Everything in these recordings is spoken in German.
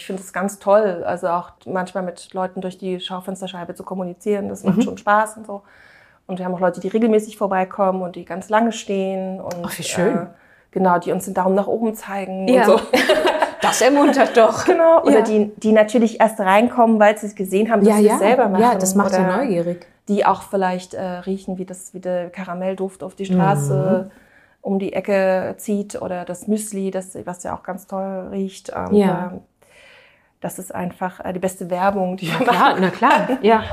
Ich finde es ganz toll, also auch manchmal mit Leuten durch die Schaufensterscheibe zu kommunizieren. Das macht schon Spaß und so. Und wir haben auch Leute, die regelmäßig vorbeikommen und die ganz lange stehen. Und, ach, wie schön. Genau, die uns den Daumen nach oben zeigen Ja. und so. Das ermuntert doch. Genau. Oder Ja. die natürlich erst reinkommen, weil sie es gesehen haben, dass wir es selber machen. Ja, das macht oder ja neugierig. Die auch vielleicht riechen, wie der Karamellduft auf die Straße um die Ecke zieht oder das Müsli, was ja auch ganz toll riecht. Ja. Das ist einfach die beste Werbung, die wir machen. Na klar, ja.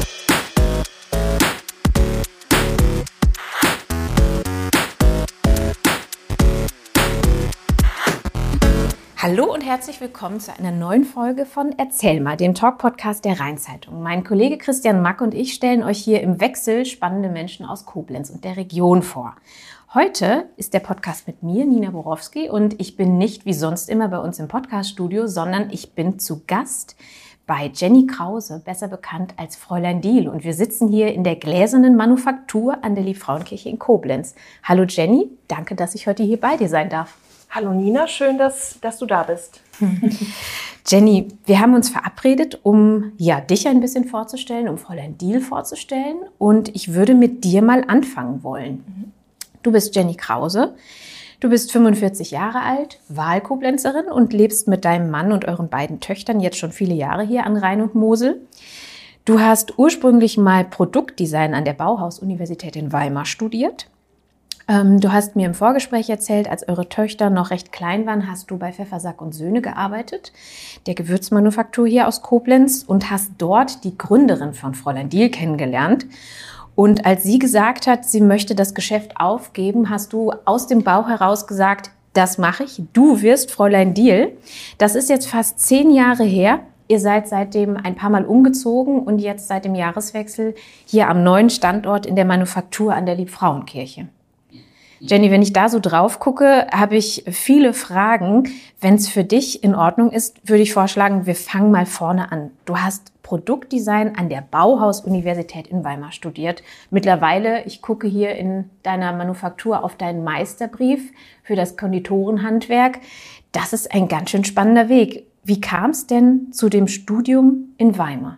Hallo und herzlich willkommen zu einer neuen Folge von Erzähl mal, dem Talk-Podcast der Rhein-Zeitung. Mein Kollege Christian Mack und ich stellen euch hier im Wechsel spannende Menschen aus Koblenz und der Region vor. Heute ist der Podcast mit mir, Nina Borowski, und ich bin nicht wie sonst immer bei uns im Podcaststudio, sondern ich bin zu Gast bei Jenny Krause, besser bekannt als Fräulein Diehl. Und wir sitzen hier in der gläsernen Manufaktur an der Liebfrauenkirche in Koblenz. Hallo Jenny, danke, dass ich heute hier bei dir sein darf. Hallo Nina, schön, dass du da bist. Jenny, wir haben uns verabredet, um dich ein bisschen vorzustellen, um Fräulein Diehl vorzustellen. Und ich würde mit dir mal anfangen wollen. Du bist Jenny Krause, du bist 45 Jahre alt, Wahlkoblenzerin und lebst mit deinem Mann und euren beiden Töchtern jetzt schon viele Jahre hier an Rhein und Mosel. Du hast ursprünglich mal Produktdesign an der Bauhaus-Universität in Weimar studiert. Du hast mir im Vorgespräch erzählt, als eure Töchter noch recht klein waren, hast du bei Pfeffersack und Söhne gearbeitet, der Gewürzmanufaktur hier aus Koblenz, und hast dort die Gründerin von Fräulein Diehl kennengelernt. Und als sie gesagt hat, sie möchte das Geschäft aufgeben, hast du aus dem Bauch heraus gesagt, das mache ich, du wirst Fräulein Diehl. Das ist jetzt fast 10 Jahre her. Ihr seid seitdem ein paar Mal umgezogen und jetzt seit dem Jahreswechsel hier am neuen Standort in der Manufaktur an der Liebfrauenkirche. Jenny, wenn ich da so drauf gucke, habe ich viele Fragen. Wenn es für dich in Ordnung ist, würde ich vorschlagen, wir fangen mal vorne an. Du hast Produktdesign an der Bauhaus-Universität in Weimar studiert. Mittlerweile, ich gucke hier in deiner Manufaktur auf deinen Meisterbrief für das Konditorenhandwerk. Das ist ein ganz schön spannender Weg. Wie kam es denn zu dem Studium in Weimar?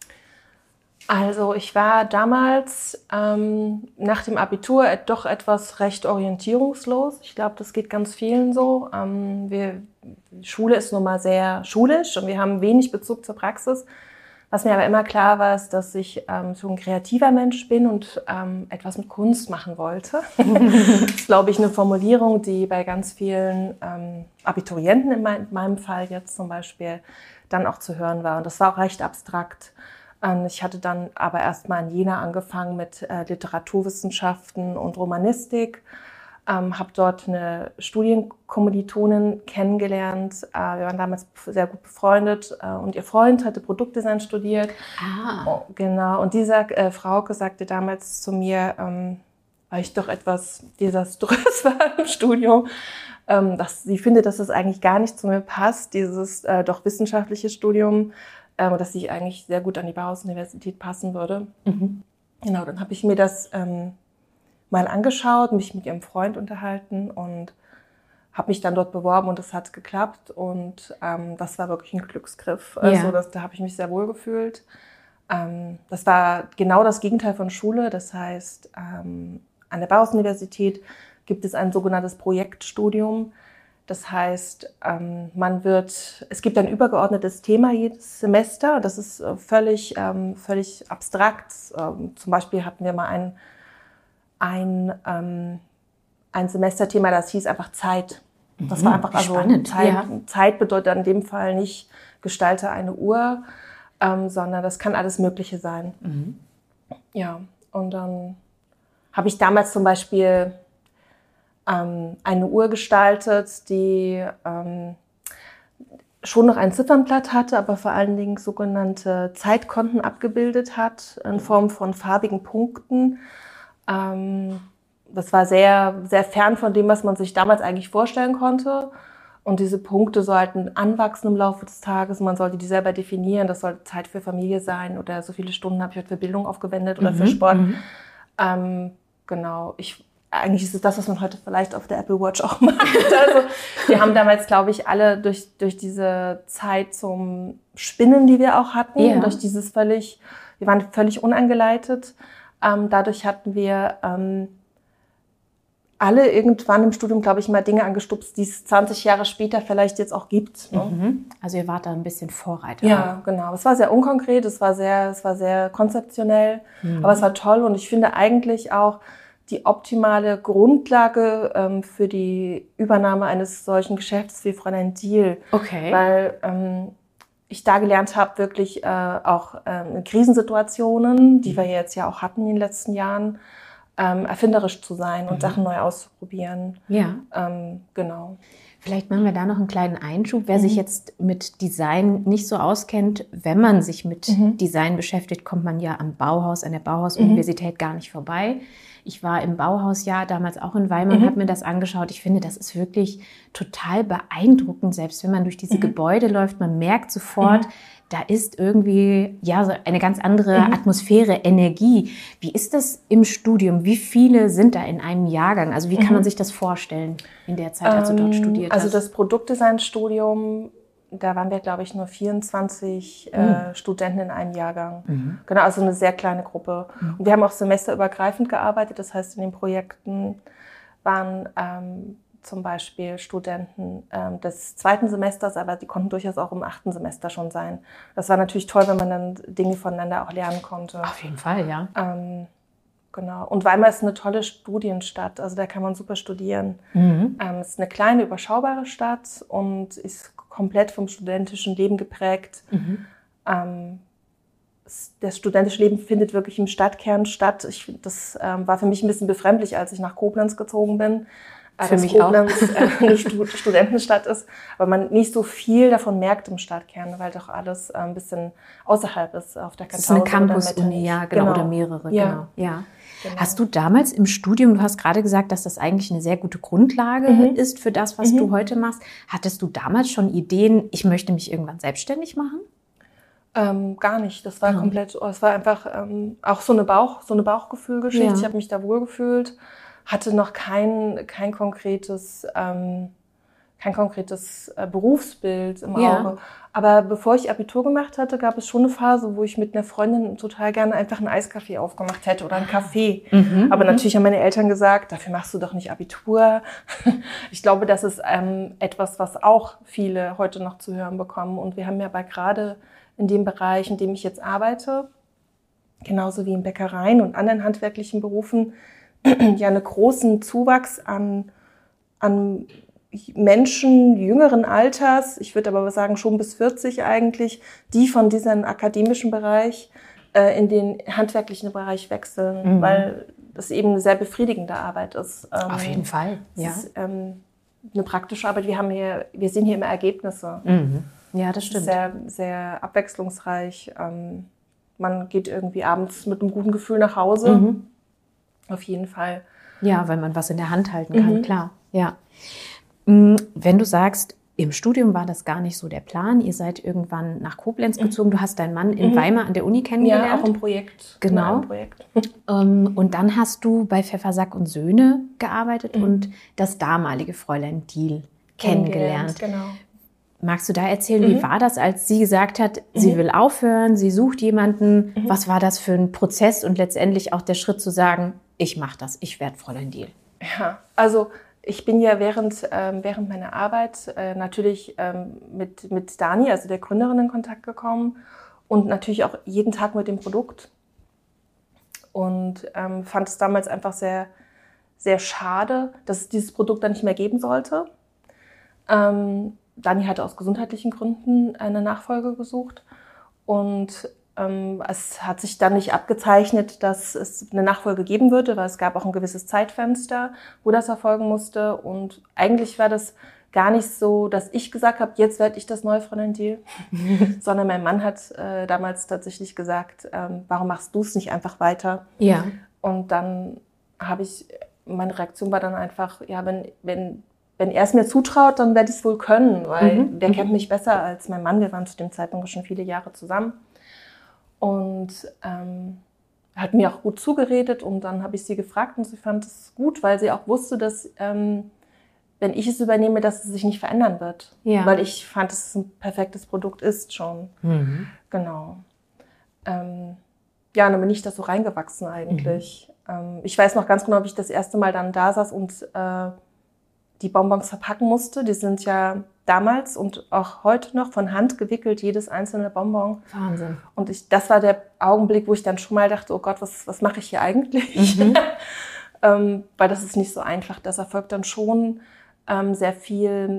Also ich war damals nach dem Abitur doch etwas recht orientierungslos. Ich glaube, das geht ganz vielen so. Die Schule ist nun mal sehr schulisch und wir haben wenig Bezug zur Praxis. Was mir aber immer klar war, ist, dass ich so ein kreativer Mensch bin und etwas mit Kunst machen wollte. Das ist, glaube ich, eine Formulierung, die bei ganz vielen Abiturienten in meinem Fall jetzt zum Beispiel dann auch zu hören war. Und das war auch recht abstrakt. Ich hatte dann aber erstmal in Jena angefangen mit Literaturwissenschaften und Romanistik, habe dort eine Studienkommilitonin kennengelernt. Wir waren damals sehr gut befreundet und ihr Freund hatte Produktdesign studiert. Ah. Genau, und diese Frauke sagte damals zu mir, weil ich doch etwas desaströs war im Studium, dass sie findet, dass es eigentlich gar nicht zu mir passt, dieses doch wissenschaftliche Studium, dass ich eigentlich sehr gut an die Bauhaus-Universität passen würde. Mhm. Genau, dann habe ich mir das mal angeschaut, mich mit ihrem Freund unterhalten und habe mich dann dort beworben und es hat geklappt. Und das war wirklich ein Glücksgriff. Also da habe ich mich sehr wohl gefühlt. Das war genau das Gegenteil von Schule. Das heißt, an der Bauhaus-Universität gibt es ein sogenanntes Projektstudium. Das heißt, es gibt ein übergeordnetes Thema jedes Semester. Das ist völlig abstrakt. Zum Beispiel hatten wir mal ein Semesterthema, das hieß einfach Zeit. Das war einfach spannend. Zeit. Ja. Zeit bedeutet in dem Fall nicht gestalte eine Uhr, sondern das kann alles Mögliche sein. Mhm. Ja, und dann habe ich damals zum Beispiel eine Uhr gestaltet, die schon noch ein Ziffernblatt hatte, aber vor allen Dingen sogenannte Zeitkonten abgebildet hat in Form von farbigen Punkten. Das war sehr, sehr fern von dem, was man sich damals eigentlich vorstellen konnte. Und diese Punkte sollten anwachsen im Laufe des Tages. Man sollte die selber definieren. Das sollte Zeit für Familie sein oder so viele Stunden habe ich heute für Bildung aufgewendet oder für Sport. Genau. eigentlich ist es das, was man heute vielleicht auf der Apple Watch auch macht. Also wir haben damals, glaube ich, alle durch diese Zeit zum Spinnen, die wir auch hatten, durch dieses wir waren völlig unangeleitet. Dadurch hatten wir alle irgendwann im Studium, glaube ich, mal Dinge angestupst, die es 20 Jahre später vielleicht jetzt auch gibt. Ne? Also ihr wart da ein bisschen Vorreiter. Ja, genau. Es war sehr unkonkret, es war sehr konzeptionell, aber es war toll und ich finde eigentlich auch die optimale Grundlage für die Übernahme eines solchen Geschäfts wie Fräulein Diehl. Okay. Weil ich da gelernt habe, wirklich auch in Krisensituationen, die wir jetzt ja auch hatten in den letzten Jahren, erfinderisch zu sein und Sachen neu auszuprobieren. Ja. Genau. Vielleicht machen wir da noch einen kleinen Einschub. Wer sich jetzt mit Design nicht so auskennt, wenn man sich mit Design beschäftigt, kommt man ja an der Bauhaus-Universität gar nicht vorbei. Ich war im Bauhausjahr damals auch in Weimar und habe mir das angeschaut. Ich finde, das ist wirklich total beeindruckend, selbst wenn man durch diese Gebäude läuft. Man merkt sofort, da ist irgendwie so eine ganz andere Atmosphäre, Energie. Wie ist das im Studium? Wie viele sind da in einem Jahrgang? Also wie kann man sich das vorstellen in der Zeit, als du dort studiert hast? Also das Produktdesign-Studium, da waren wir, glaube ich, nur 24 Studenten in einem Jahrgang. Genau, also eine sehr kleine Gruppe. Und wir haben auch semesterübergreifend gearbeitet. Das heißt, in den Projekten waren zum Beispiel Studenten des 2. Semesters, aber die konnten durchaus auch im 8. Semester schon sein. Das war natürlich toll, wenn man dann Dinge voneinander auch lernen konnte. Auf jeden Fall, ja. Genau. Und Weimar ist eine tolle Studienstadt, also da kann man super studieren. Es ist eine kleine, überschaubare Stadt und ist komplett vom studentischen Leben geprägt. Das studentische Leben findet wirklich im Stadtkern statt. Das war für mich ein bisschen befremdlich, als ich nach Koblenz gezogen bin. Für mich Koblenz eine Studentenstadt ist, aber man nicht so viel davon merkt im Stadtkern, weil doch alles ein bisschen außerhalb ist auf der Campus. Das ist eine Campus-Uni, ja, genau, oder mehrere, genau. Hast du damals im Studium, du hast gerade gesagt, dass das eigentlich eine sehr gute Grundlage ist für das, was du heute machst. Hattest du damals schon Ideen, ich möchte mich irgendwann selbstständig machen? Gar nicht. Das war komplett, es war einfach auch so eine Bauchgefühlgeschichte. Ich habe mich da wohlgefühlt. Hatte noch kein konkretes Berufsbild im Auge. Aber bevor ich Abitur gemacht hatte, gab es schon eine Phase, wo ich mit einer Freundin total gerne einfach einen Eiskaffee aufgemacht hätte oder einen Kaffee. Aber natürlich haben meine Eltern gesagt, dafür machst du doch nicht Abitur. Ich glaube, das ist etwas, was auch viele heute noch zu hören bekommen. Und wir haben ja aber gerade in dem Bereich, in dem ich jetzt arbeite, genauso wie in Bäckereien und anderen handwerklichen Berufen, ja einen großen Zuwachs an Menschen jüngeren Alters, ich würde aber sagen schon bis 40 eigentlich, die von diesem akademischen Bereich in den handwerklichen Bereich wechseln, weil das eben eine sehr befriedigende Arbeit ist. Auf jeden Fall, ja. Es ist eine praktische Arbeit. Wir sehen hier immer Ergebnisse. Ja, das stimmt. Sehr, sehr abwechslungsreich. Man geht irgendwie abends mit einem guten Gefühl nach Hause. Auf jeden Fall. Ja, weil man was in der Hand halten kann, klar. Ja. Wenn du sagst, im Studium war das gar nicht so der Plan, ihr seid irgendwann nach Koblenz gezogen, du hast deinen Mann in Weimar an der Uni kennengelernt. Ja, auch im Projekt. Genau. Und dann hast du bei Pfeffersack und Söhne gearbeitet und das damalige Fräulein Diehl kennengelernt. Genau. Magst du da erzählen, wie war das, als sie gesagt hat, sie will aufhören, sie sucht jemanden? Was war das für ein Prozess und letztendlich auch der Schritt zu sagen, ich mache das, ich werde Fräulein Diehl? Ja, also ich bin ja während meiner Arbeit natürlich mit Dani, also der Gründerin, in Kontakt gekommen und natürlich auch jeden Tag mit dem Produkt. Und fand es damals einfach sehr, sehr schade, dass es dieses Produkt dann nicht mehr geben sollte. Dani hatte aus gesundheitlichen Gründen eine Nachfolge gesucht und es hat sich dann nicht abgezeichnet, dass es eine Nachfolge geben würde, weil es gab auch ein gewisses Zeitfenster, wo das erfolgen musste. Und eigentlich war das gar nicht so, dass ich gesagt habe, jetzt werde ich das neue Fräulein Diehl, sondern mein Mann hat damals tatsächlich gesagt, warum machst du es nicht einfach weiter? Ja. Und dann meine Reaktion war dann einfach, ja, wenn er es mir zutraut, dann werde ich es wohl können, weil der kennt mich besser als mein Mann. Wir waren zu dem Zeitpunkt schon viele Jahre zusammen. Und hat mir auch gut zugeredet und dann habe ich sie gefragt und sie fand es gut, weil sie auch wusste, dass wenn ich es übernehme, dass es sich nicht verändern wird. Ja. Weil ich fand, dass es ein perfektes Produkt ist schon. Genau. Ja, und dann bin ich da so reingewachsen eigentlich. Ich weiß noch ganz genau, wie ich das erste Mal dann da saß und die Bonbons verpacken musste. Die sind ja damals und auch heute noch von Hand gewickelt, jedes einzelne Bonbon. Wahnsinn. Und das war der Augenblick, wo ich dann schon mal dachte, oh Gott, was mache ich hier eigentlich? Weil das ist nicht so einfach. Das erfolgt dann schon sehr viel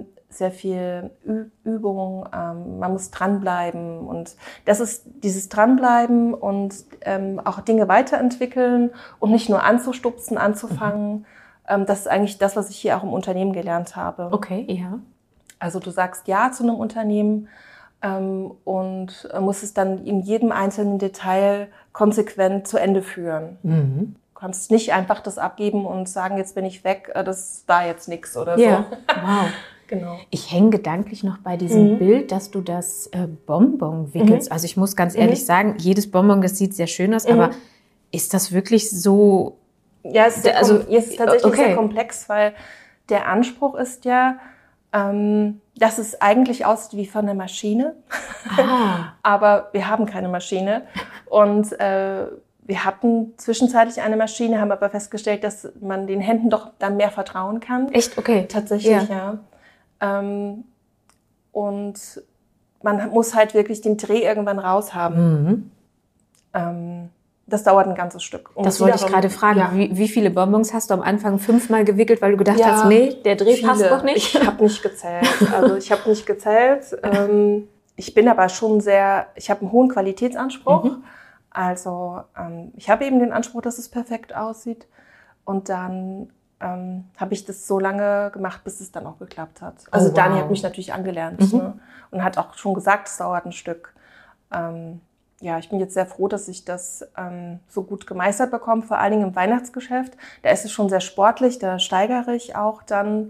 Übung. Man muss dranbleiben. Und das ist dieses Dranbleiben und auch Dinge weiterentwickeln und nicht nur anzustupsen, anzufangen. Das ist eigentlich das, was ich hier auch im Unternehmen gelernt habe. Okay, ja. Also du sagst Ja zu einem Unternehmen und musst es dann in jedem einzelnen Detail konsequent zu Ende führen. Du kannst nicht einfach das abgeben und sagen, jetzt bin ich weg, das war jetzt nichts oder so. Ja, wow. Genau. Ich hänge gedanklich noch bei diesem Bild, dass du das Bonbon wickelst. Also ich muss ganz ehrlich sagen, jedes Bonbon, das sieht sehr schön aus, aber ist das wirklich so... Ja, es ist tatsächlich sehr komplex, weil der Anspruch ist ja, dass es eigentlich aussieht wie von einer Maschine. Aber wir haben keine Maschine. Und wir hatten zwischenzeitlich eine Maschine, haben aber festgestellt, dass man den Händen doch dann mehr vertrauen kann. Echt? Okay. Tatsächlich, ja. Und man muss halt wirklich den Dreh irgendwann raus haben. Das dauert ein ganzes Stück. Und das wollte ich gerade fragen. Ja. Wie viele Bonbons hast du am Anfang 5-mal gewickelt, weil du gedacht hast, nee, der Dreh passt doch nicht? Ich habe nicht gezählt. Ich bin aber schon ich habe einen hohen Qualitätsanspruch. Also ich habe eben den Anspruch, dass es perfekt aussieht. Und dann habe ich das so lange gemacht, bis es dann auch geklappt hat. Also Dani hat mich natürlich angelernt und hat auch schon gesagt, es dauert ein Stück. Ja, ich bin jetzt sehr froh, dass ich das so gut gemeistert bekomme, vor allen Dingen im Weihnachtsgeschäft. Da ist es schon sehr sportlich, da steigere ich auch dann.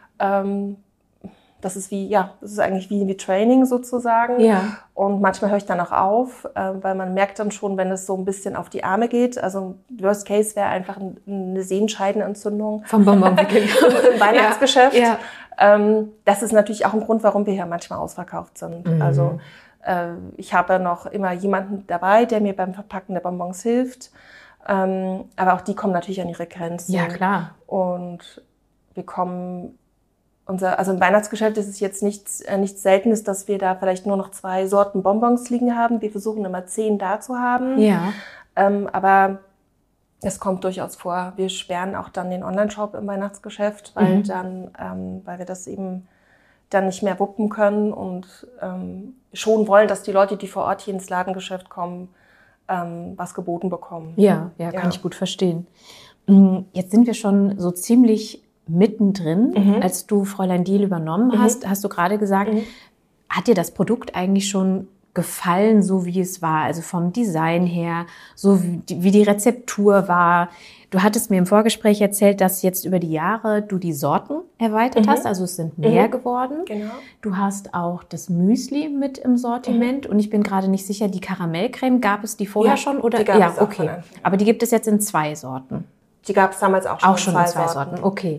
Das ist eigentlich wie Training sozusagen. Ja. Und manchmal höre ich dann auch auf, weil man merkt dann schon, wenn es so ein bisschen auf die Arme geht. Also Worst Case wäre einfach eine Sehenscheidenentzündung. Vom Bonbonwickeln. Im Weihnachtsgeschäft. Ja. Das ist natürlich auch ein Grund, warum wir hier manchmal ausverkauft sind. Also ich habe noch immer jemanden dabei, der mir beim Verpacken der Bonbons hilft. Aber auch die kommen natürlich an ihre Grenzen. Ja, klar. Und wir kommen... Also im Weihnachtsgeschäft ist es jetzt nichts Seltenes, dass wir da vielleicht nur noch 2 Sorten Bonbons liegen haben. Wir versuchen immer 10 da zu haben. Ja. Aber es kommt durchaus vor. Wir sperren auch dann den Online-Shop im Weihnachtsgeschäft, weil weil wir das eben dann nicht mehr wuppen können und schon wollen, dass die Leute, die vor Ort hier ins Ladengeschäft kommen, was geboten bekommen. Ja, kann ich gut verstehen. Jetzt sind wir schon so ziemlich mittendrin, als du Fräulein Diehl übernommen hast du gerade gesagt, hat dir das Produkt eigentlich schon gefallen, so wie es war? Also vom Design her, so wie die Rezeptur war. Du hattest mir im Vorgespräch erzählt, dass jetzt über die Jahre du die Sorten erweitert hast, also es sind mehr geworden. Genau. Du hast auch das Müsli mit im Sortiment und ich bin gerade nicht sicher, die Karamellcreme, gab es die vorher schon? Oder? Die gab es auch von Anfang an. Aber die gibt es jetzt in 2 Sorten. Die gab es damals auch schon in 2 Sorten. Okay.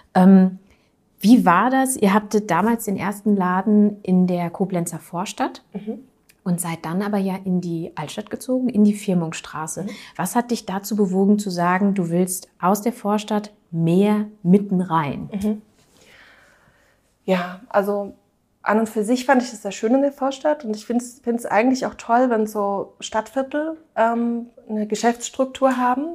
Wie war das? Ihr hattet damals den ersten Laden in der Koblenzer Vorstadt und seid dann aber ja in die Altstadt gezogen, in die Firmungsstraße. Was hat dich dazu bewogen zu sagen, du willst aus der Vorstadt mehr mitten rein? Ja, also an und für sich fand ich das sehr schön in der Vorstadt und ich finde es eigentlich auch toll, wenn so Stadtviertel eine Geschäftsstruktur haben.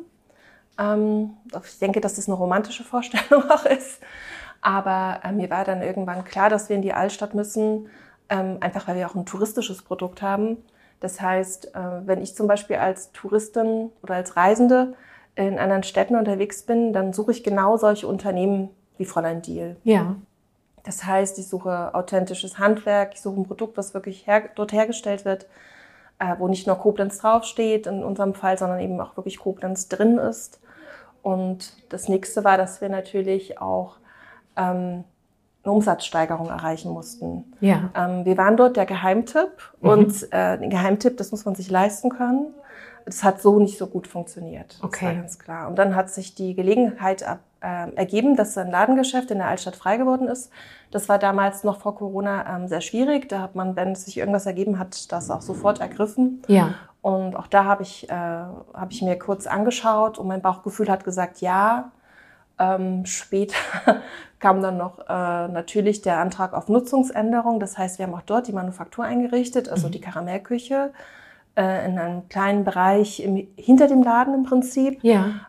Ich denke, dass das eine romantische Vorstellung auch ist. Aber mir war dann irgendwann klar, dass wir in die Altstadt müssen, einfach weil wir auch ein touristisches Produkt haben. Das heißt, wenn ich zum Beispiel als Touristin oder als Reisende in anderen Städten unterwegs bin, dann suche ich genau solche Unternehmen wie Fräulein Diehl. Ja. Das heißt, ich suche authentisches Handwerk, ich suche ein Produkt, was wirklich dort hergestellt wird, wo nicht nur Koblenz draufsteht in unserem Fall, sondern eben auch wirklich Koblenz drin ist. Und das nächste war, dass wir natürlich auch eine Umsatzsteigerung erreichen mussten. Ja. Wir waren dort der Geheimtipp und den Geheimtipp, das muss man sich leisten können. es hat so nicht so gut funktioniert. Okay. Das war ganz klar. Und dann hat sich die Gelegenheit ergeben, dass ein Ladengeschäft in der Altstadt frei geworden ist. Das war damals noch vor Corona sehr schwierig. Da hat man, wenn sich irgendwas ergeben hat, das auch sofort ergriffen. Ja. Und auch da habe ich mir kurz angeschaut und mein Bauchgefühl hat gesagt, ja. Später kam dann noch natürlich der Antrag auf Nutzungsänderung. Das heißt, wir haben auch dort die Manufaktur eingerichtet, also die Karamellküche in einem kleinen Bereich hinter dem Laden im Prinzip,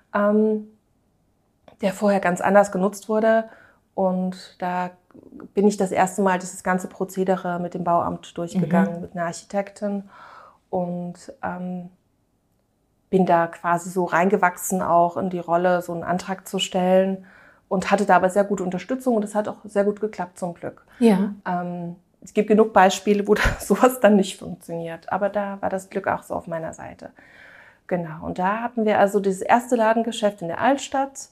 der vorher ganz anders genutzt wurde. Und da bin ich das erste Mal dieses ganze Prozedere mit dem Bauamt durchgegangen, mit einer Architektin. Und bin da quasi so reingewachsen, auch in die Rolle, so einen Antrag zu stellen und hatte da aber sehr gute Unterstützung und es hat auch sehr gut geklappt zum Glück. Ja. Es gibt genug Beispiele, wo sowas dann nicht funktioniert, aber da war das Glück auch so auf meiner Seite. Genau, und da hatten wir also dieses erste Ladengeschäft in der Altstadt,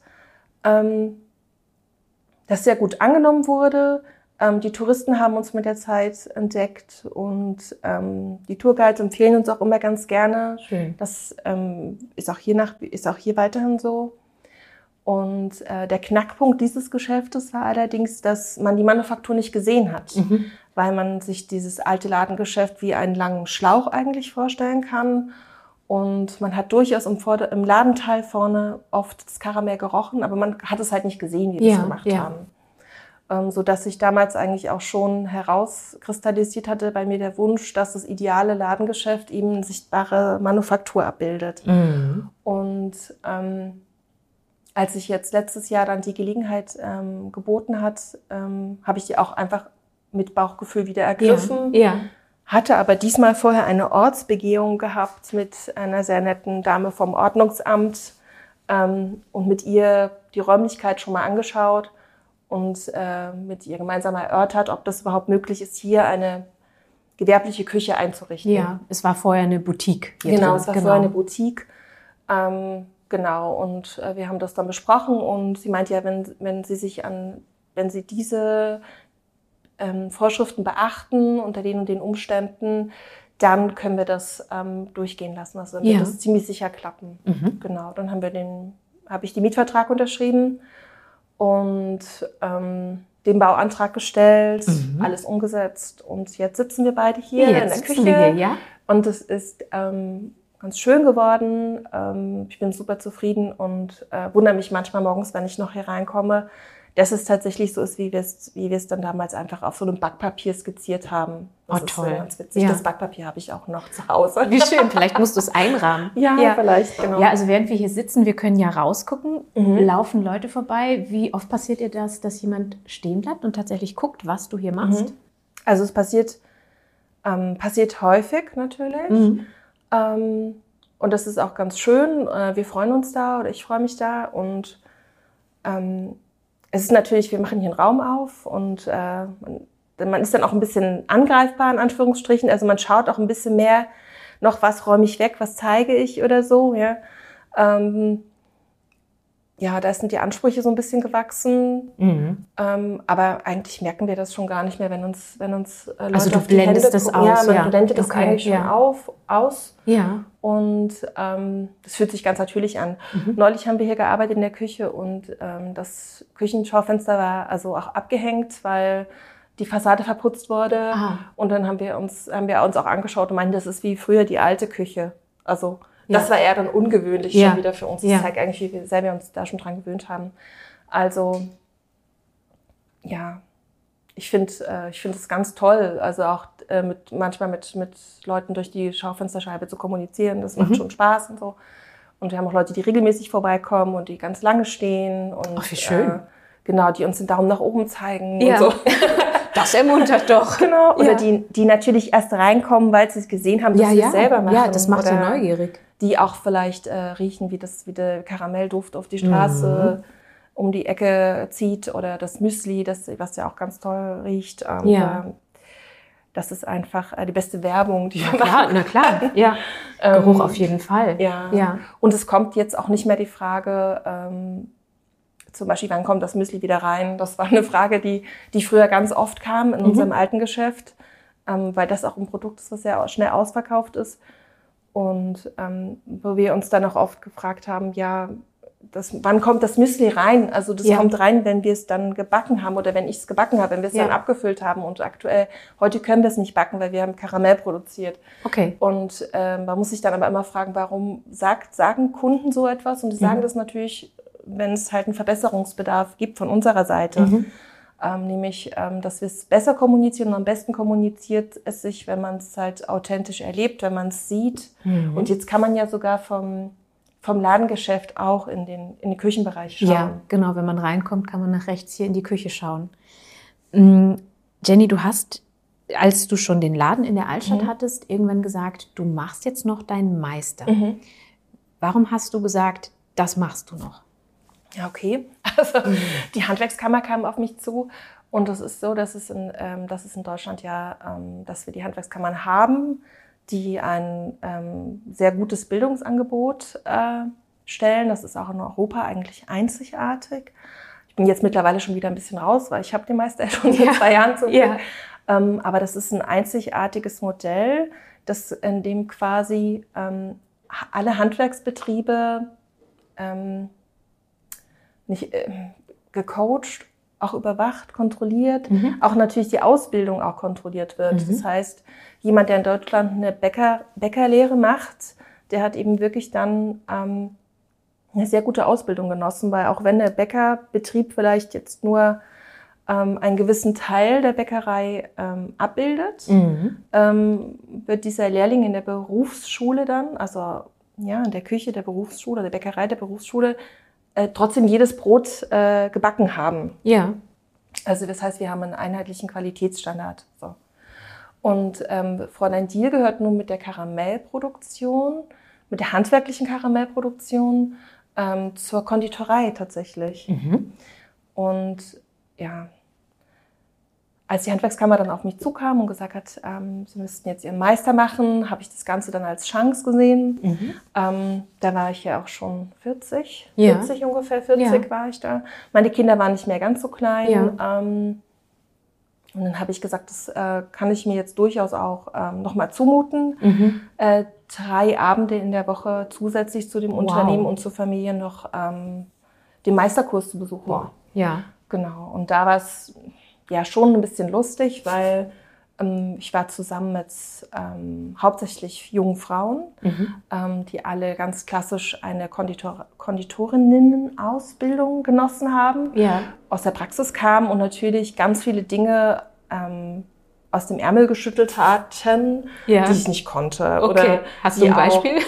das sehr gut angenommen wurde. Die Touristen haben uns mit der Zeit entdeckt und die Tourguides empfehlen uns auch immer ganz gerne. Schön. Das ist auch hier weiterhin so. Und der Knackpunkt dieses Geschäftes war allerdings, dass man die Manufaktur nicht gesehen hat, weil man sich dieses alte Ladengeschäft wie einen langen Schlauch eigentlich vorstellen kann. Und man hat durchaus im Ladenteil vorne oft das Karamell gerochen, aber man hat es halt nicht gesehen, wie wir es gemacht haben. So dass sich damals eigentlich auch schon herauskristallisiert hatte bei mir der Wunsch, dass das ideale Ladengeschäft eben eine sichtbare Manufaktur abbildet. Und als ich jetzt letztes Jahr dann die Gelegenheit geboten hat, habe ich die auch einfach mit Bauchgefühl wieder ergriffen. Hatte aber diesmal vorher eine Ortsbegehung gehabt mit einer sehr netten Dame vom Ordnungsamt und mit ihr die Räumlichkeit schon mal angeschaut und mit ihr gemeinsam erörtert, ob das überhaupt möglich ist, hier eine gewerbliche Küche einzurichten. Ja, es war vorher eine Boutique. Genau, es war vorher eine Boutique. Genau, und wir haben das dann besprochen und sie meinte ja, wenn Sie diese Vorschriften beachten unter den und den Umständen, dann können wir das durchgehen lassen. Also dann wird das ziemlich sicher klappen. Genau, dann habe ich den Mietvertrag unterschrieben und den Bauantrag gestellt, alles umgesetzt und jetzt sitzen wir beide hier in der Küche. Und es ist ganz schön geworden. Ich bin super zufrieden und wundere mich manchmal morgens, wenn ich noch hier reinkomme, dass es tatsächlich so ist, wie wir es dann damals einfach auf so einem Backpapier skizziert haben. Das ist toll. Ganz witzig. Das Backpapier habe ich auch noch zu Hause. Wie schön, vielleicht musst du es einrahmen. Ja, vielleicht, genau. Ja, also während wir hier sitzen, wir können ja rausgucken, laufen Leute vorbei. Wie oft passiert dir das, dass jemand stehen bleibt und tatsächlich guckt, was du hier machst? Also es passiert häufig natürlich. Und das ist auch ganz schön. Wir freuen uns da oder ich freue mich da und es ist natürlich, wir machen hier einen Raum auf und man ist dann auch ein bisschen angreifbar, in Anführungsstrichen. Also man schaut auch ein bisschen mehr noch, was räume ich weg, was zeige ich oder so. Ja, da sind die Ansprüche so ein bisschen gewachsen. Aber eigentlich merken wir das schon gar nicht mehr, wenn uns Leute also du auf die Hände blendest das gucken. aus. Ja, man blendet das eigentlich schon aus. Ja. Und das fühlt sich ganz natürlich an. Neulich haben wir hier gearbeitet in der Küche und das Küchenschaufenster war also auch abgehängt, weil die Fassade verputzt wurde. Und dann haben wir uns auch angeschaut und meinten, das ist wie früher die alte Küche. Also das war eher dann ungewöhnlich schon wieder für uns. Das zeigt eigentlich, wie sehr wir uns da schon dran gewöhnt haben. Also ja, ich finde es ganz toll, also auch manchmal mit Leuten durch die Schaufensterscheibe zu kommunizieren. Das macht schon Spaß und so. Und wir haben auch Leute, die regelmäßig vorbeikommen und die ganz lange stehen. Und, ach, wie schön. Genau, die uns den Daumen nach oben zeigen und so. Das ermuntert doch. Genau, oder die natürlich erst reinkommen, weil sie es gesehen haben, dass sie es selber machen. Ja, das macht ja neugierig. Die auch vielleicht riechen, wie der Karamellduft auf die Straße um die Ecke zieht oder das Müsli, was ja auch ganz toll riecht. Das ist einfach die beste Werbung, die wir machen. Na klar, ja. Geruch auf jeden Fall. Ja. Und es kommt jetzt auch nicht mehr die Frage, zum Beispiel, wann kommt das Müsli wieder rein? Das war eine Frage, die früher ganz oft kam in unserem alten Geschäft, weil das auch ein Produkt ist, was sehr schnell ausverkauft ist. Und wo wir uns dann auch oft gefragt haben, ja, wann kommt das Müsli rein? Also das kommt rein, wenn wir es dann gebacken haben oder wenn ich es gebacken habe, wenn wir es dann abgefüllt haben. Und heute können wir es nicht backen, weil wir haben Karamell produziert. Okay. Und man muss sich dann aber immer fragen, warum sagen Kunden so etwas? Und die sagen das natürlich, wenn es halt einen Verbesserungsbedarf gibt von unserer Seite. Nämlich, dass wir es besser kommunizieren. Und am besten kommuniziert es sich, wenn man es halt authentisch erlebt, wenn man es sieht. Und jetzt kann man ja sogar vom Ladengeschäft auch in den Küchenbereich schauen. Ja, genau. Wenn man reinkommt, kann man nach rechts hier in die Küche schauen. Jenny, du hast, als du schon den Laden in der Altstadt hattest, irgendwann gesagt, du machst jetzt noch deinen Meister. Warum hast du gesagt, das machst du noch? Ja, okay. Also die Handwerkskammer kam auf mich zu und es ist so, dass es in Deutschland dass wir die Handwerkskammern haben, die ein sehr gutes Bildungsangebot stellen. Das ist auch in Europa eigentlich einzigartig. Ich bin jetzt mittlerweile schon wieder ein bisschen raus, weil ich habe den Meister schon seit 2 Jahren zum Glück. Aber das ist ein einzigartiges Modell, in dem quasi alle Handwerksbetriebe nicht gecoacht, auch überwacht, kontrolliert, auch natürlich die Ausbildung auch kontrolliert wird. Das heißt, jemand, der in Deutschland eine Bäckerlehre macht, der hat eben wirklich dann eine sehr gute Ausbildung genossen, weil auch wenn der Bäckerbetrieb vielleicht jetzt nur einen gewissen Teil der Bäckerei abbildet, wird dieser Lehrling in der Berufsschule dann, also in der Küche der Berufsschule, der Bäckerei der Berufsschule, trotzdem jedes Brot gebacken haben. Ja. Also das heißt, wir haben einen einheitlichen Qualitätsstandard. So. Und Fräulein Diehl gehört nun mit der Karamellproduktion, mit der handwerklichen Karamellproduktion zur Konditorei tatsächlich. Und ja, als die Handwerkskammer dann auf mich zukam und gesagt hat, sie müssten jetzt ihren Meister machen, habe ich das Ganze dann als Chance gesehen. Da war ich ja auch schon 40 ungefähr, 40 war ich da. Meine Kinder waren nicht mehr ganz so klein. Und dann habe ich gesagt, das kann ich mir jetzt durchaus auch nochmal zumuten. 3 Abende in der Woche zusätzlich zu dem Unternehmen und zur Familie noch den Meisterkurs zu besuchen. Wow. Ja. Genau. Und da war es ja schon ein bisschen lustig, weil ich war zusammen mit hauptsächlich jungen Frauen, die alle ganz klassisch eine Konditorinnen-Ausbildung genossen haben, aus der Praxis kamen und natürlich ganz viele Dinge aus dem Ärmel geschüttelt hatten, die ich nicht konnte. Okay. Oder hast du ein Beispiel?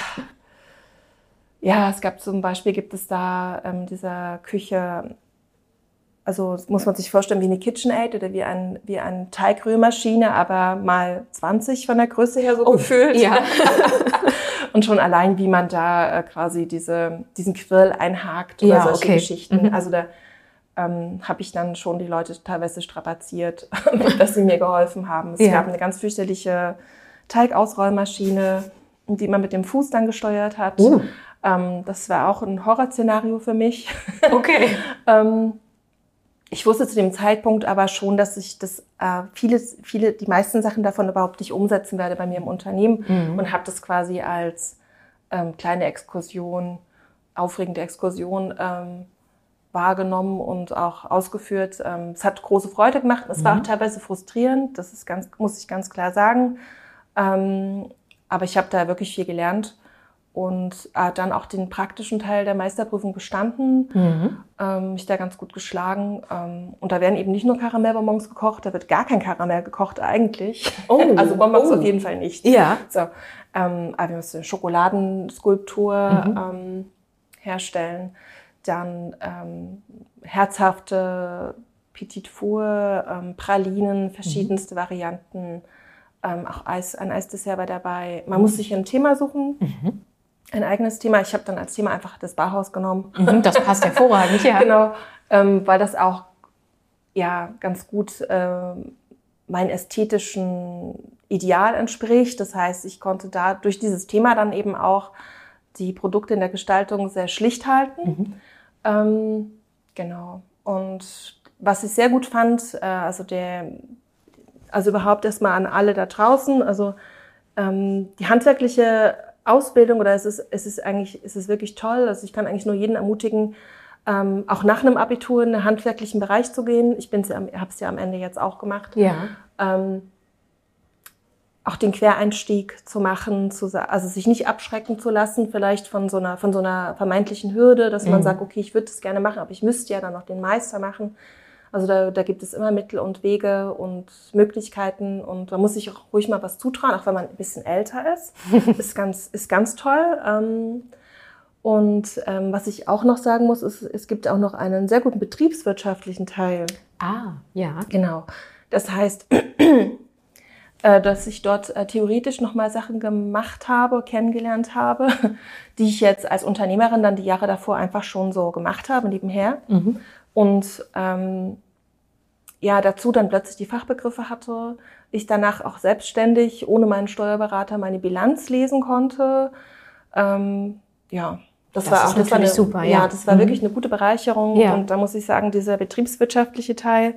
Ja, zum Beispiel gibt es da dieser Küche, also muss man sich vorstellen wie eine KitchenAid oder wie eine Teigrührmaschine, aber mal 20 von der Größe her so gefühlt. Ja. Und schon allein, wie man da quasi diesen Quirl einhakt oder solche Geschichten. Also da habe ich dann schon die Leute teilweise strapaziert, dass sie mir geholfen haben. Es gab eine ganz fürchterliche Teigausrollmaschine, die man mit dem Fuß dann gesteuert hat. Das war auch ein Horrorszenario für mich. Okay. Ich wusste zu dem Zeitpunkt aber schon, dass ich die meisten Sachen davon überhaupt nicht umsetzen werde bei mir im Unternehmen und habe das quasi als kleine Exkursion, aufregende Exkursion wahrgenommen und auch ausgeführt. Es hat große Freude gemacht. Es war auch teilweise frustrierend, muss ich ganz klar sagen. Aber ich habe da wirklich viel gelernt. Und dann auch den praktischen Teil der Meisterprüfung bestanden, mich da ganz gut geschlagen. Und da werden eben nicht nur Karamellbonbons gekocht, da wird gar kein Karamell gekocht eigentlich. Also Bonbons auf jeden Fall nicht. Ja. So, aber wir müssen eine Schokoladenskulptur herstellen. Dann herzhafte Petit Four, Pralinen, verschiedenste Varianten. Auch ein Eisdessert war dabei. Man muss sich ein Thema suchen. Ein eigenes Thema. Ich habe dann als Thema einfach das Bauhaus genommen. Das passt hervorragend, ja. Genau, weil das auch ganz gut meinem ästhetischen Ideal entspricht. Das heißt, ich konnte da durch dieses Thema dann eben auch die Produkte in der Gestaltung sehr schlicht halten. Genau. Und was ich sehr gut fand, also überhaupt erstmal an alle da draußen, also Die handwerkliche Ausbildung, oder es ist wirklich toll. Also ich kann eigentlich nur jeden ermutigen, auch nach einem Abitur in den handwerklichen Bereich zu gehen. Ich habe es ja am Ende jetzt auch gemacht. Ja. Auch den Quereinstieg zu machen, also sich nicht abschrecken zu lassen, vielleicht von so einer vermeintlichen Hürde, dass man sagt, okay, ich würde das gerne machen, aber ich müsste ja dann noch den Meister machen. Also da gibt es immer Mittel und Wege und Möglichkeiten, und man muss sich auch ruhig mal was zutrauen, auch wenn man ein bisschen älter ist. Ist ganz toll. Was ich auch noch sagen muss, ist, es gibt auch noch einen sehr guten betriebswirtschaftlichen Teil. Ah, ja. Genau. Das heißt, dass ich dort theoretisch nochmal Sachen kennengelernt habe, die ich jetzt als Unternehmerin dann die Jahre davor einfach schon so gemacht habe, nebenher. Und dazu dann plötzlich die Fachbegriffe hatte. Ich danach auch selbstständig, ohne meinen Steuerberater, meine Bilanz lesen konnte. Das war natürlich super. Ja, das war wirklich eine gute Bereicherung. Ja. Und da muss ich sagen, dieser betriebswirtschaftliche Teil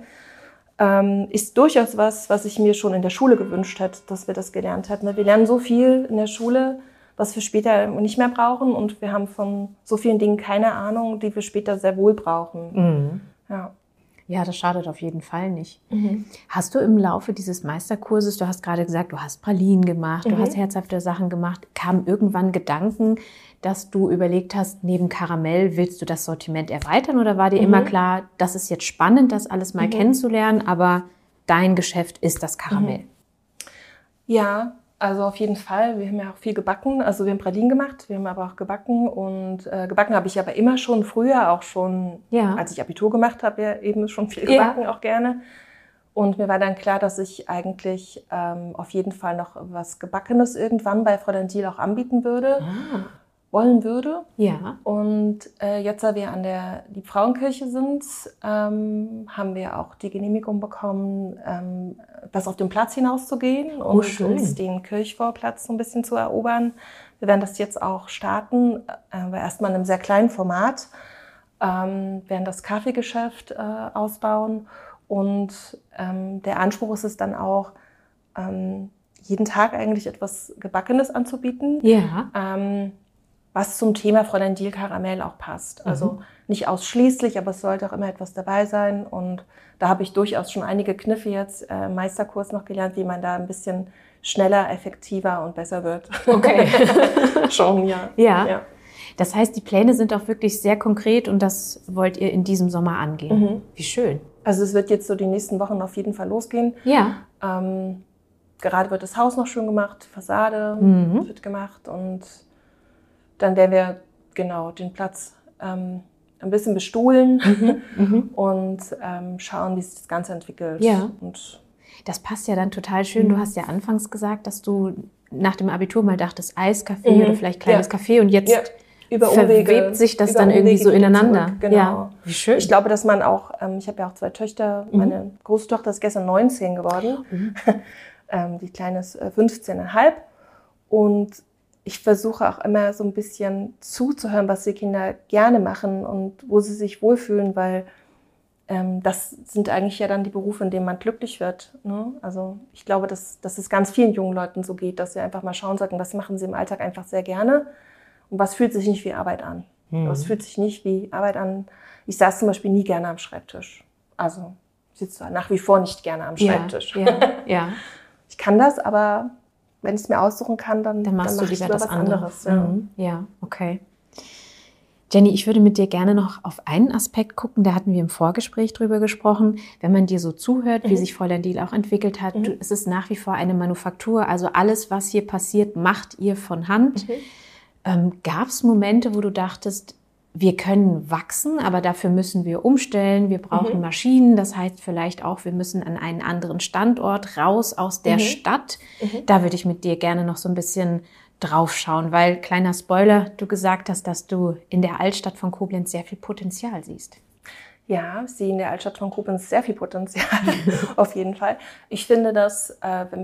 ist durchaus was ich mir schon in der Schule gewünscht hätte, dass wir das gelernt hätten. Wir lernen so viel in der Schule, was wir später nicht mehr brauchen, und wir haben von so vielen Dingen keine Ahnung, die wir später sehr wohl brauchen. Ja, das schadet auf jeden Fall nicht. Hast du im Laufe dieses Meisterkurses, du hast gerade gesagt, du hast Pralinen gemacht, du hast herzhafte Sachen gemacht, kamen irgendwann Gedanken, dass du überlegt hast, neben Karamell willst du das Sortiment erweitern, oder war dir immer klar, das ist jetzt spannend, das alles mal kennenzulernen, aber dein Geschäft ist das Karamell? Ja, also auf jeden Fall. Wir haben ja auch viel gebacken. Also wir haben Pralinen gemacht, wir haben aber auch gebacken. Und gebacken habe ich aber immer schon früher, auch schon, als ich Abitur gemacht habe, ja eben schon viel gebacken, auch gerne. Und mir war dann klar, dass ich eigentlich auf jeden Fall noch was Gebackenes irgendwann bei Fräulein Diehl auch anbieten wollen würde. Ja. Und jetzt, da wir an der Liebfrauenkirche sind, haben wir auch die Genehmigung bekommen, das auf den Platz hinauszugehen und uns den Kirchvorplatz so ein bisschen zu erobern. Wir werden das jetzt auch starten, erstmal in einem sehr kleinen Format, werden das Kaffeegeschäft ausbauen, und der Anspruch ist es dann auch, jeden Tag eigentlich etwas Gebackenes anzubieten. Ja. Was zum Thema Fräulein Diehl Karamell auch passt. Also nicht ausschließlich, aber es sollte auch immer etwas dabei sein. Und da habe ich durchaus schon einige Kniffe jetzt im Meisterkurs noch gelernt, wie man da ein bisschen schneller, effektiver und besser wird. Okay. Schon, ja. Ja. Das heißt, die Pläne sind auch wirklich sehr konkret, und das wollt ihr in diesem Sommer angehen. Wie schön. Also es wird jetzt so die nächsten Wochen auf jeden Fall losgehen. Ja. Gerade wird das Haus noch schön gemacht, Fassade wird gemacht, und dann werden wir den Platz ein bisschen bestuhlen und schauen, wie sich das Ganze entwickelt. Ja. Und das passt ja dann total schön. Du hast ja anfangs gesagt, dass du nach dem Abitur mal dachtest, Eiscafé oder vielleicht kleines Café, und jetzt verwebt sich das dann irgendwie so ineinander. Genau. Ja. Wie schön. Ich glaube, dass man auch, ich habe ja auch 2 Töchter, meine große Tochter ist gestern 19 geworden, die kleine ist 15,5, und ich versuche auch immer so ein bisschen zuzuhören, was die Kinder gerne machen und wo sie sich wohlfühlen, weil das sind eigentlich ja dann die Berufe, in denen man glücklich wird. Ne? Also ich glaube, dass es ganz vielen jungen Leuten so geht, dass sie einfach mal schauen sollten, was machen sie im Alltag einfach sehr gerne und was fühlt sich nicht wie Arbeit an. Was fühlt sich nicht wie Arbeit an. Ich saß zum Beispiel nie gerne am Schreibtisch. Also ich sitze nach wie vor nicht gerne am Schreibtisch. Ja. Ich kann das, aber wenn ich es mir aussuchen kann, dann machst du lieber was anderes. Ja, okay. Jenny, ich würde mit dir gerne noch auf einen Aspekt gucken, da hatten wir im Vorgespräch drüber gesprochen. Wenn man dir so zuhört, wie sich Fräulein Diehl auch entwickelt hat, es ist nach wie vor eine Manufaktur, also alles, was hier passiert, macht ihr von Hand. Gab es Momente, wo du dachtest, wir können wachsen, aber dafür müssen wir umstellen, wir brauchen Maschinen, das heißt vielleicht auch, wir müssen an einen anderen Standort, raus aus der Stadt. Da würde ich mit dir gerne noch so ein bisschen drauf schauen, weil, kleiner Spoiler, du gesagt hast, dass du in der Altstadt von Koblenz sehr viel Potenzial siehst. Ja, ich sehe in der Altstadt von Koblenz sehr viel Potenzial, auf jeden Fall. Ich finde, dass wenn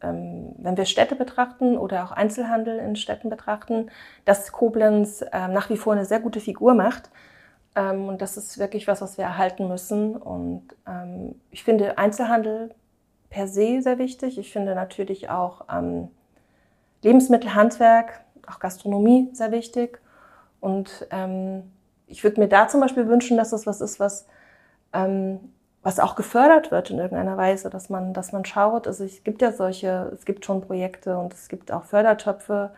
wir Städte betrachten oder auch Einzelhandel in Städten betrachten, dass Koblenz nach wie vor eine sehr gute Figur macht. Und das ist wirklich was wir erhalten müssen. Und ich finde Einzelhandel per se sehr wichtig. Ich finde natürlich auch Lebensmittel, Handwerk, auch Gastronomie sehr wichtig. Und ich würde mir da zum Beispiel wünschen, dass das was ist, was auch gefördert wird in irgendeiner Weise, dass man schaut. Also es gibt schon Projekte und es gibt auch Fördertöpfe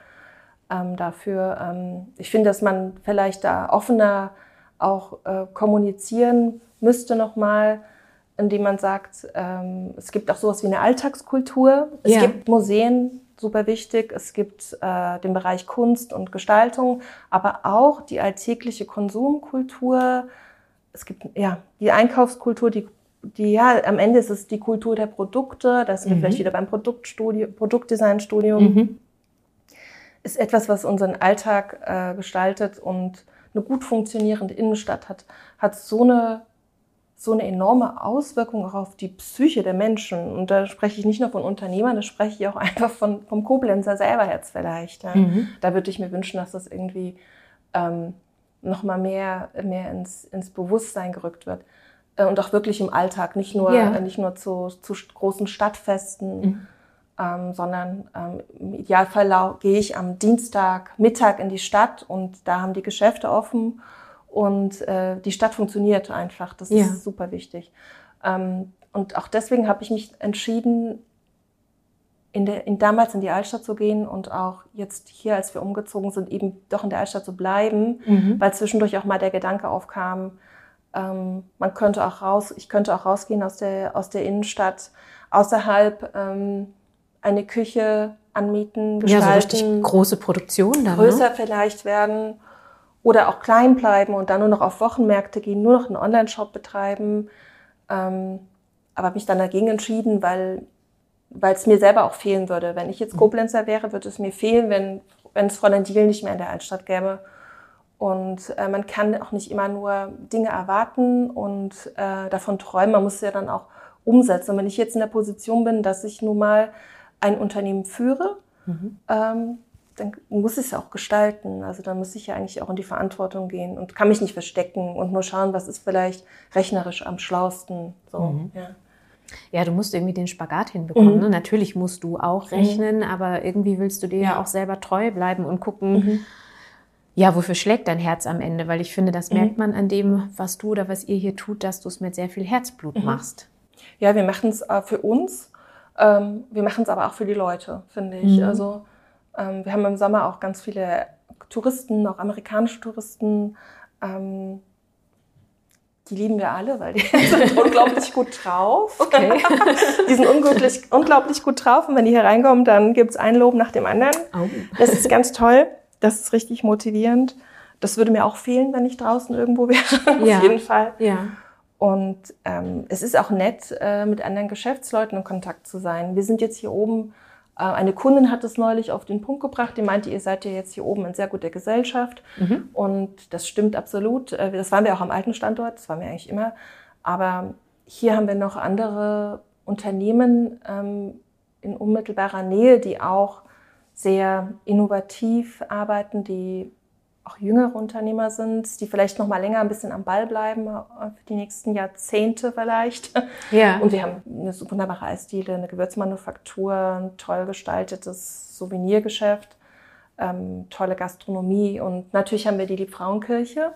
dafür. Ich finde, dass man vielleicht da offener auch kommunizieren müsste nochmal, indem man sagt, es gibt auch sowas wie eine Alltagskultur. Es gibt Museen, super wichtig. Es gibt den Bereich Kunst und Gestaltung, aber auch die alltägliche Konsumkultur. Es gibt die Einkaufskultur, am Ende ist es die Kultur der Produkte. Da sind wir vielleicht wieder beim Produktdesignstudium. Ist etwas, was unseren Alltag gestaltet, und eine gut funktionierende Innenstadt hat so eine enorme Auswirkung auch auf die Psyche der Menschen. Und da spreche ich nicht nur von Unternehmern, da spreche ich auch einfach vom Koblenzer selber jetzt vielleicht. Ja. Da würde ich mir wünschen, dass das irgendwie noch mal mehr ins Bewusstsein gerückt wird. Und auch wirklich im Alltag, nicht nur zu großen Stadtfesten, sondern im Idealfall gehe ich am Dienstagmittag in die Stadt und da haben die Geschäfte offen und die Stadt funktioniert einfach. Das ist super wichtig. Und auch deswegen habe ich mich entschieden, damals in die Altstadt zu gehen und auch jetzt hier, als wir umgezogen sind, eben doch in der Altstadt zu bleiben, weil zwischendurch auch mal der Gedanke aufkam, ich könnte auch rausgehen aus der Innenstadt, außerhalb eine Küche anmieten, gestalten. Ja, so richtig große Produktion dann, größer vielleicht werden oder auch klein bleiben und dann nur noch auf Wochenmärkte gehen, nur noch einen Online-Shop betreiben. Aber mich dann dagegen entschieden, weil es mir selber auch fehlen würde. Wenn ich jetzt Koblenzer wäre, würde es mir fehlen, wenn es Fräulein Diehl nicht mehr in der Altstadt gäbe. Und man kann auch nicht immer nur Dinge erwarten und davon träumen. Man muss es ja dann auch umsetzen. Und wenn ich jetzt in der Position bin, dass ich nun mal ein Unternehmen führe, dann muss ich es ja auch gestalten. Also dann muss ich ja eigentlich auch in die Verantwortung gehen und kann mich nicht verstecken und nur schauen, was ist vielleicht rechnerisch am schlausten. So, Ja, du musst irgendwie den Spagat hinbekommen. Ne? Natürlich musst du auch rechnen, aber irgendwie willst du dir ja auch selber treu bleiben und gucken, wofür schlägt dein Herz am Ende? Weil ich finde, das merkt man an dem, was du oder was ihr hier tut, dass du es mit sehr viel Herzblut machst. Ja, wir machen es für uns. Wir machen es aber auch für die Leute, finde ich. Also wir haben im Sommer auch ganz viele Touristen, auch amerikanische Touristen. Die lieben wir alle, weil die sind unglaublich gut drauf. Okay. Die sind unglaublich gut drauf. Und wenn die hier reinkommen, dann gibt's ein Lob nach dem anderen. Oh. Das ist ganz toll. Das ist richtig motivierend. Das würde mir auch fehlen, wenn ich draußen irgendwo wäre. Auf jeden Fall. Ja. Und es ist auch nett, mit anderen Geschäftsleuten in Kontakt zu sein. Wir sind jetzt hier oben, eine Kundin hat es neulich auf den Punkt gebracht, die meinte, ihr seid ja jetzt hier oben in sehr guter Gesellschaft. Und das stimmt absolut. Das waren wir auch am alten Standort, das waren wir eigentlich immer. Aber hier haben wir noch andere Unternehmen in unmittelbarer Nähe, die auch sehr innovativ arbeiten, die auch jüngere Unternehmer sind, die vielleicht noch mal länger ein bisschen am Ball bleiben, für die nächsten Jahrzehnte vielleicht. Ja. Und wir haben eine wunderbare Eisdiele, eine Gewürzmanufaktur, ein toll gestaltetes Souvenirgeschäft, tolle Gastronomie und natürlich haben wir die Liebfrauenkirche.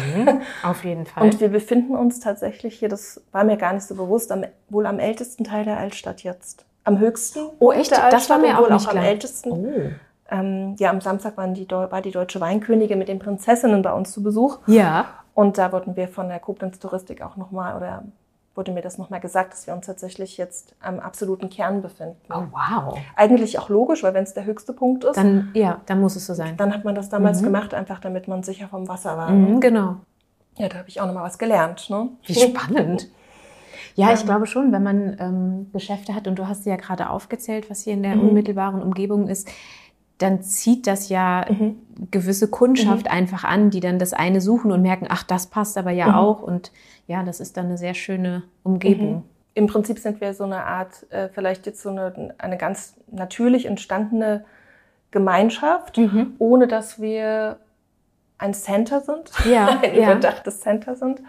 Auf jeden Fall. Und wir befinden uns tatsächlich hier, das war mir gar nicht so bewusst, wohl am ältesten Teil der Altstadt jetzt. Am höchsten. Oh echt? Das war mir auch nicht klar. Am ältesten. Oh. Am Samstag war die Deutsche Weinkönigin mit den Prinzessinnen bei uns zu Besuch. Ja. Und da wurden wir von der Koblenz Touristik auch wurde mir das nochmal gesagt, dass wir uns tatsächlich jetzt am absoluten Kern befinden. Oh, wow. Eigentlich auch logisch, weil wenn es der höchste Punkt ist. Dann muss es so sein. Dann hat man das damals gemacht, einfach damit man sicher vom Wasser war. Genau. Ja, da habe ich auch nochmal was gelernt. Ne? Wie spannend. Ja, ich glaube schon, wenn man Geschäfte hat, und du hast sie ja gerade aufgezählt, was hier in der unmittelbaren Umgebung ist, dann zieht das ja gewisse Kundschaft einfach an, die dann das eine suchen und merken, ach, das passt aber ja auch. Und ja, das ist dann eine sehr schöne Umgebung. Im Prinzip sind wir so eine Art, vielleicht jetzt so eine ganz natürlich entstandene Gemeinschaft, ohne dass wir ein Center sind, ein überdachtes Center sind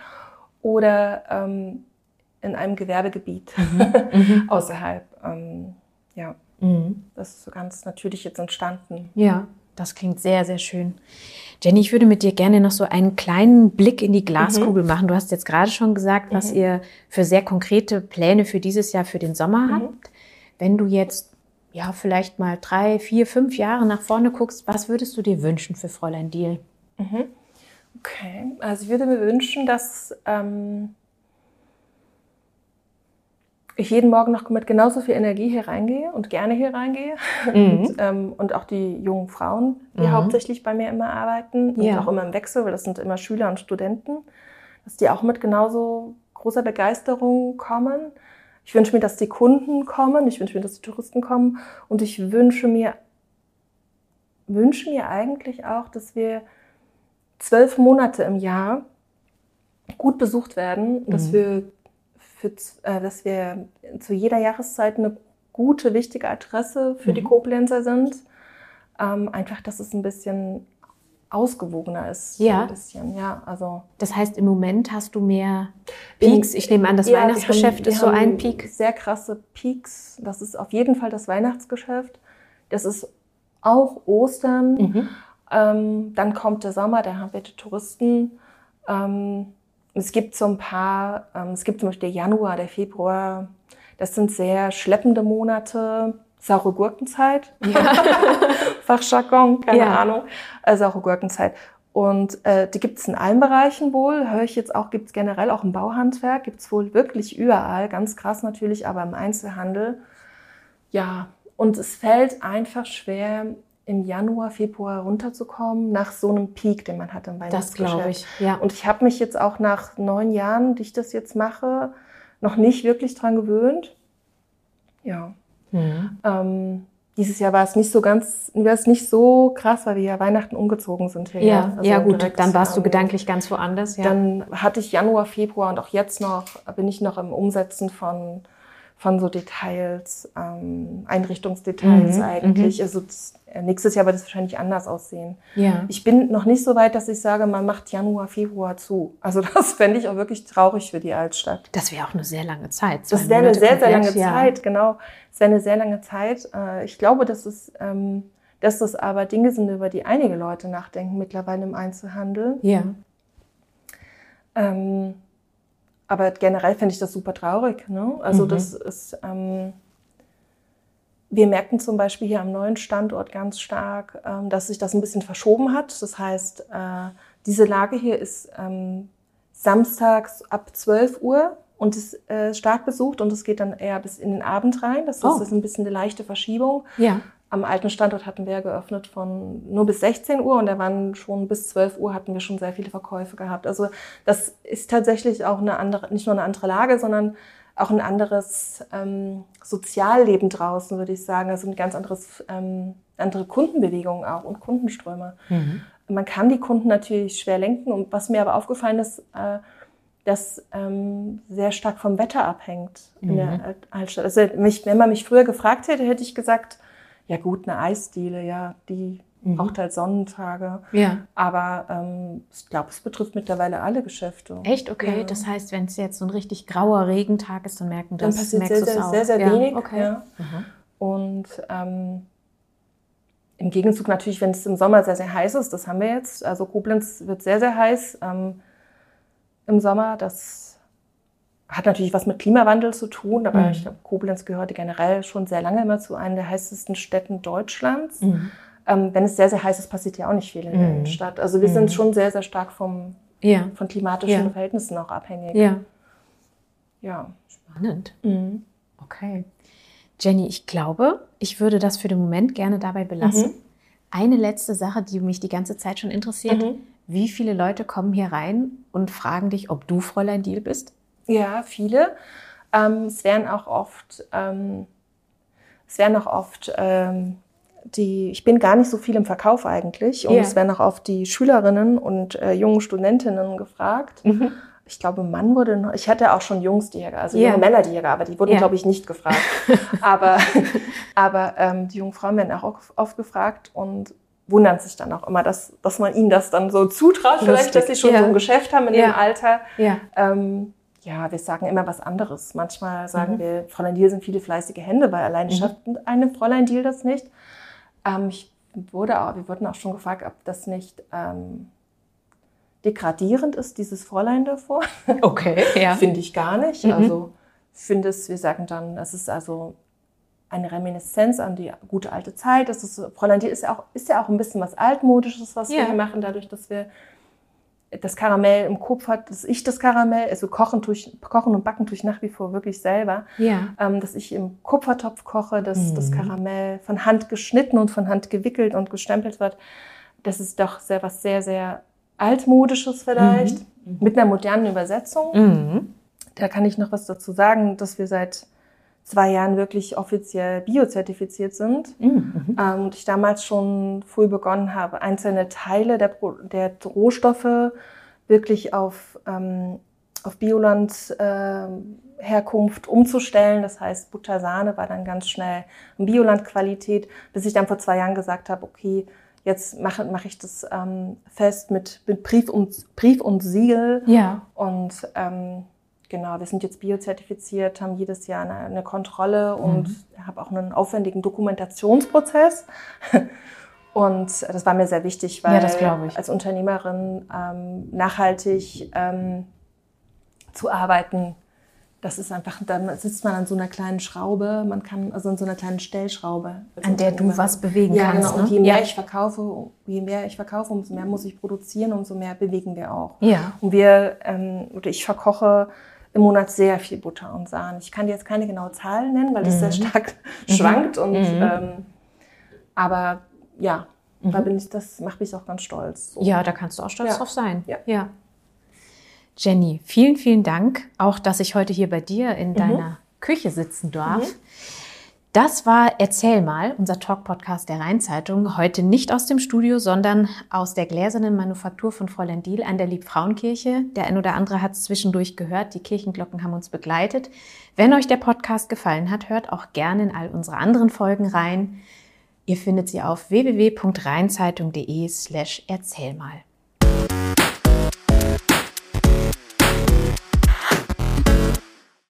oder in einem Gewerbegebiet außerhalb. Das ist so ganz natürlich jetzt entstanden. Ja, das klingt sehr, sehr schön. Jenny, ich würde mit dir gerne noch so einen kleinen Blick in die Glaskugel machen. Du hast jetzt gerade schon gesagt, was ihr für sehr konkrete Pläne für dieses Jahr, für den Sommer habt. Wenn du jetzt vielleicht mal 3, 4, 5 Jahre nach vorne guckst, was würdest du dir wünschen für Fräulein Diehl? Okay, also ich würde mir wünschen, dass ich jeden Morgen noch mit genauso viel Energie hier reingehe und gerne hier reingehe. Und auch die jungen Frauen, die hauptsächlich bei mir immer arbeiten und auch immer im Wechsel, weil das sind immer Schüler und Studenten, dass die auch mit genauso großer Begeisterung kommen. Ich wünsche mir, dass die Kunden kommen, ich wünsche mir, dass die Touristen kommen und ich wünsche mir eigentlich auch, dass wir 12 Monate im Jahr gut besucht werden, dass wir zu jeder Jahreszeit eine gute, wichtige Adresse für die Koblenzer sind. Einfach, dass es ein bisschen ausgewogener ist. Ja. So ein bisschen, also. Das heißt, im Moment hast du mehr Peaks. Ich nehme an, das Weihnachtsgeschäft ist so ein Peak. Sehr krasse Peaks. Das ist auf jeden Fall das Weihnachtsgeschäft. Das ist auch Ostern. Dann kommt der Sommer, da haben wir die Touristen. Es gibt so ein paar, es gibt zum Beispiel der Januar, der Februar, das sind sehr schleppende Monate, saure Gurkenzeit, Fachjargon, keine Ahnung, saure Gurkenzeit. Und die gibt es in allen Bereichen wohl, höre ich jetzt auch, gibt es generell auch im Bauhandwerk, gibt es wohl wirklich überall, ganz krass natürlich, aber im Einzelhandel. Ja, und es fällt einfach schwer, im Januar, Februar runterzukommen, nach so einem Peak, den man hat im Weihnachtsgeschäft. Das glaube ich, ja. Und ich habe mich jetzt auch nach 9 Jahren, die ich das jetzt mache, noch nicht wirklich dran gewöhnt. Ja. Dieses Jahr war es nicht so krass, weil wir ja Weihnachten umgezogen sind hier. Ja, also gut, direkt, dann warst du gedanklich ganz woanders. Ja. Dann hatte ich Januar, Februar und auch jetzt noch, bin ich noch im Umsetzen von so Details, Einrichtungsdetails eigentlich. Also nächstes Jahr wird es wahrscheinlich anders aussehen. Ja. Ich bin noch nicht so weit, dass ich sage, man macht Januar, Februar zu. Also das fände ich auch wirklich traurig für die Altstadt. Das wäre auch eine sehr lange Zeit. Das wäre eine sehr, sehr lange Zeit, genau. Das wäre eine sehr lange Zeit. Ich glaube, dass das aber Dinge sind, über die einige Leute nachdenken mittlerweile im Einzelhandel. Ja. Aber generell finde ich das super traurig. Ne? Also das ist, wir merken zum Beispiel hier am neuen Standort ganz stark, dass sich das ein bisschen verschoben hat. Das heißt, diese Lage hier ist samstags ab 12 Uhr und ist stark besucht und es geht dann eher bis in den Abend rein. Das ist ein bisschen eine leichte Verschiebung. Ja. Am alten Standort hatten wir geöffnet von nur bis 16 Uhr und da waren schon bis 12 Uhr hatten wir schon sehr viele Verkäufe gehabt. Also das ist tatsächlich auch eine andere, nicht nur eine andere Lage, sondern auch ein anderes Sozialleben draußen, würde ich sagen. Also ein ganz andere Kundenbewegung auch und Kundenströme. Man kann die Kunden natürlich schwer lenken. Und was mir aber aufgefallen ist, das sehr stark vom Wetter abhängt in der Altstadt. Also wenn man mich früher gefragt hätte, hätte ich gesagt, ja gut, eine Eisdiele, ja, die braucht halt Sonnentage. Ja. Aber ich glaube, es betrifft mittlerweile alle Geschäfte. Echt? Okay. Ja. Das heißt, wenn es jetzt so ein richtig grauer Regentag ist, dann merken das. Dann passiert sehr wenig. Okay. Ja. Und im Gegenzug natürlich, wenn es im Sommer sehr, sehr heiß ist, das haben wir jetzt. Also Koblenz wird sehr, sehr heiß im Sommer. Das hat natürlich was mit Klimawandel zu tun, aber ich glaube, Koblenz gehörte generell schon sehr lange immer zu einer der heißesten Städten Deutschlands. Wenn es sehr, sehr heiß ist, passiert ja auch nicht viel in der Innenstadt. Also wir sind schon sehr, sehr stark von klimatischen Verhältnissen auch abhängig. Ja. Spannend. Okay. Jenny, ich glaube, ich würde das für den Moment gerne dabei belassen. Eine letzte Sache, die mich die ganze Zeit schon interessiert. Wie viele Leute kommen hier rein und fragen dich, ob du Fräulein Diehl bist? Ja, viele. Es werden auch oft, ich bin gar nicht so viel im Verkauf eigentlich. Und es werden auch oft die Schülerinnen und jungen Studentinnen gefragt. Ich glaube, ich hatte auch schon Jungsjäger, also junge Männerjäger, aber die wurden, glaube ich, nicht gefragt. aber die jungen Frauen werden auch oft gefragt und wundern sich dann auch immer, dass man ihnen das dann so zutraut, vielleicht, dass sie schon so ein Geschäft haben in ihrem Alter. Ja, wir sagen immer was anderes. Manchmal sagen wir, Fräulein Diehl sind viele fleißige Hände, weil alleine schafft eine Fräulein Diehl das nicht. Wir wurden auch schon gefragt, ob das nicht degradierend ist, dieses Fräulein davor. Okay, ja. Finde ich gar nicht. Also wir sagen dann, das ist also eine Reminiszenz an die gute alte Zeit. Das ist, Fräulein Diehl ist ja auch ein bisschen was Altmodisches, was wir hier machen, dadurch, dass wir das Karamell im Kopf hat, dass ich das Karamell, also kochen und backen tue ich nach wie vor wirklich selber, dass ich im Kupfertopf koche, dass das Karamell von Hand geschnitten und von Hand gewickelt und gestempelt wird. Das ist doch was sehr, sehr Altmodisches vielleicht, mit einer modernen Übersetzung. Da kann ich noch was dazu sagen, dass wir seit 2 Jahren wirklich offiziell biozertifiziert sind. Und ich damals schon früh begonnen habe, einzelne Teile der Rohstoffe wirklich auf Bioland Herkunft umzustellen. Das heißt, Butter, Sahne war dann ganz schnell Bioland-Qualität, bis ich dann vor 2 Jahren gesagt habe, okay, jetzt mache ich das fest mit Brief und Siegel. Ja. Und genau, wir sind jetzt biozertifiziert, haben jedes Jahr eine Kontrolle und habe auch einen aufwendigen Dokumentationsprozess. Und das war mir sehr wichtig, weil das glaube ich. Als Unternehmerin nachhaltig zu arbeiten, das ist einfach, dann sitzt man an so einer kleinen Schraube, an so einer kleinen Stellschraube. An der du was bewegen kannst. Genau. Und je mehr ich verkaufe, umso mehr muss ich produzieren, umso mehr bewegen wir auch. Ja. Und ich verkoche im Monat sehr viel Butter und Sahne. Ich kann dir jetzt keine genaue Zahl nennen, weil das sehr stark schwankt. Aber ja, da macht mich auch ganz stolz. So. Ja, da kannst du auch stolz drauf sein. Ja. Jenny, vielen, vielen Dank, auch dass ich heute hier bei dir in deiner Küche sitzen darf. Das war Erzähl mal, unser Talk-Podcast der Rheinzeitung. Heute nicht aus dem Studio, sondern aus der gläsernen Manufaktur von Fräulein Diehl an der Liebfrauenkirche. Der ein oder andere hat es zwischendurch gehört. Die Kirchenglocken haben uns begleitet. Wenn euch der Podcast gefallen hat, hört auch gerne in all unsere anderen Folgen rein. Ihr findet sie auf www.rheinzeitung.de/erzählmal.